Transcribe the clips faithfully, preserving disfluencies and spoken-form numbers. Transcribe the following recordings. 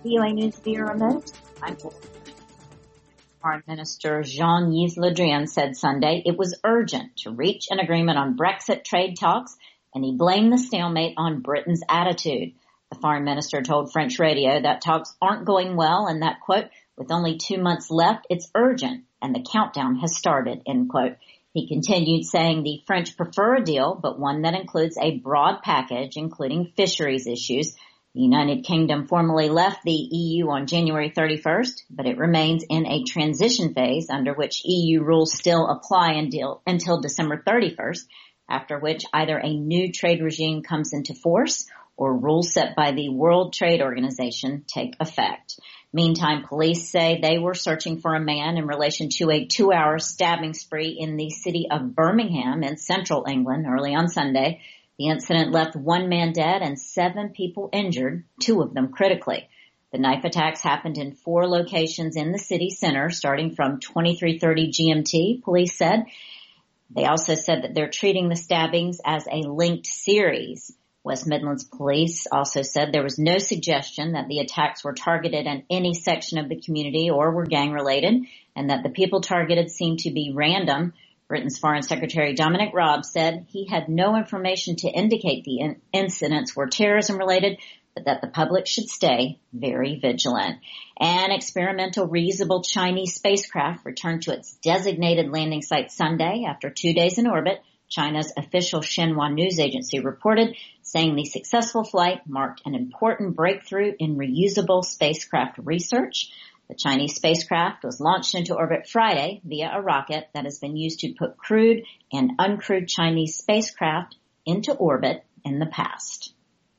V O A News via remote. I'm Foreign Minister Jean-Yves Le Drian said Sunday it was urgent to reach an agreement on Brexit trade talks, and he blamed the stalemate on Britain's attitude. The foreign minister told French radio that talks aren't going well and that, quote, with only two months left, it's urgent and the countdown has started, end quote. He continued saying the French prefer a deal, but one that includes a broad package, including fisheries issues. The United Kingdom formally left the E U on January thirty-first, but it remains in a transition phase under which E U rules still apply until, until December thirty-first, after which either a new trade regime comes into force or rules set by the World Trade Organization take effect. Meantime, police say they were searching for a man in relation to a two-hour stabbing spree in the city of Birmingham in central England early on Sunday. The incident left one man dead and seven people injured, two of them critically. The knife attacks happened in four locations in the city center, starting from twenty-three thirty G M T, police said. They also said that they're treating the stabbings as a linked series. West Midlands Police also said there was no suggestion that the attacks were targeted at any section of the community or were gang-related, and that the people targeted seemed to be random. Britain's Foreign Secretary Dominic Raab said he had no information to indicate the in- incidents were terrorism-related, but that the public should stay very vigilant. An experimental reusable Chinese spacecraft returned to its designated landing site Sunday after two days in orbit. China's official Xinhua news agency reported, saying the successful flight marked an important breakthrough in reusable spacecraft research. The Chinese spacecraft was launched into orbit Friday via a rocket that has been used to put crewed and uncrewed Chinese spacecraft into orbit in the past.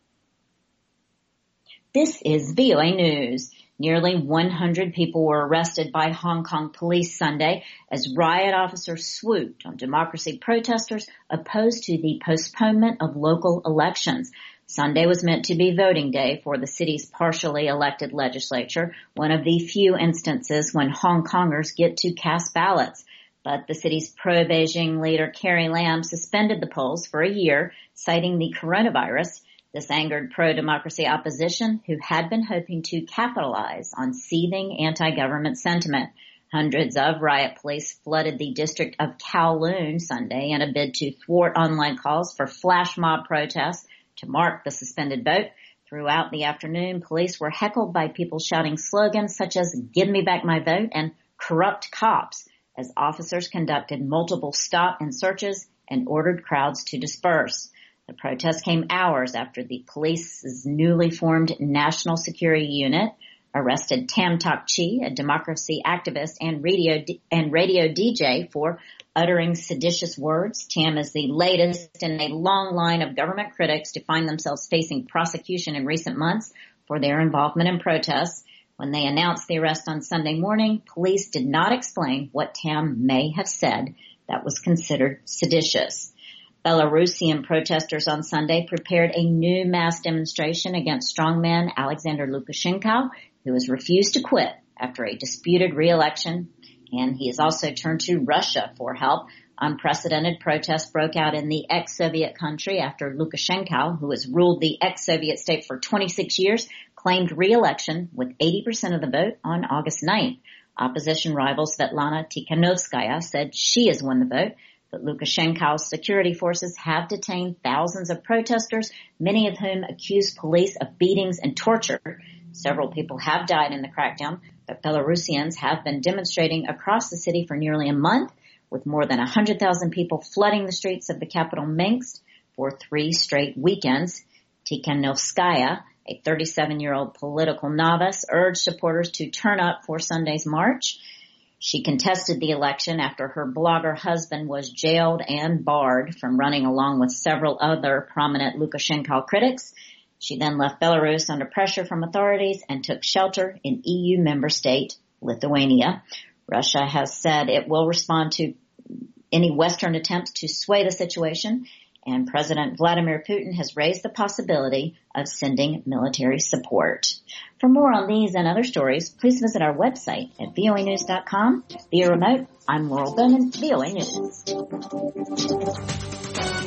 This is V O A News. Nearly one hundred people were arrested by Hong Kong police Sunday as riot officers swooped on democracy protesters opposed to the postponement of local elections. Sunday was meant to be voting day for the city's partially elected legislature, one of the few instances when Hong Kongers get to cast ballots. But the city's pro-Beijing leader Carrie Lam suspended the polls for a year, citing the coronavirus. This angered pro-democracy opposition, who had been hoping to capitalize on seething anti-government sentiment. Hundreds of riot police flooded the district of Kowloon Sunday in a bid to thwart online calls for flash mob protests to mark the suspended vote. Throughout the afternoon, police were heckled by people shouting slogans such as "Give me back my vote" and "Corrupt cops," as officers conducted multiple stop and searches and ordered crowds to disperse. The protest came hours after the police's newly formed National Security Unit arrested Tam Tok Chi, a democracy activist and radio and radio D J, for uttering seditious words. Tam is the latest in a long line of government critics to find themselves facing prosecution in recent months for their involvement in protests. When they announced the arrest on Sunday morning, police did not explain what Tam may have said that was considered seditious. Belarusian protesters on Sunday prepared a new mass demonstration against strongman Alexander Lukashenko, who has refused to quit after a disputed re-election, and he has also turned to Russia for help. Unprecedented protests broke out in the ex-Soviet country after Lukashenko, who has ruled the ex-Soviet state for twenty-six years, claimed re-election with eighty percent of the vote on August ninth. Opposition rival Svetlana Tikhanovskaya said she has won the vote, but Lukashenko's security forces have detained thousands of protesters, many of whom accuse police of beatings and torture. Several people have died in the crackdown, but Belarusians have been demonstrating across the city for nearly a month, with more than one hundred thousand people flooding the streets of the capital Minsk for three straight weekends. Tikhanovskaya, a thirty-seven-year-old political novice, urged supporters to turn up for Sunday's march. She contested the election after her blogger husband was jailed and barred from running along with several other prominent Lukashenko critics. She then left Belarus under pressure from authorities and took shelter in E U member state Lithuania. Russia has said it will respond to any Western attempts to sway the situation, and President Vladimir Putin has raised the possibility of sending military support. For more on these and other stories, please visit our website at V O A news dot com. Via remote, I'm Laurel Bowman, V O A News.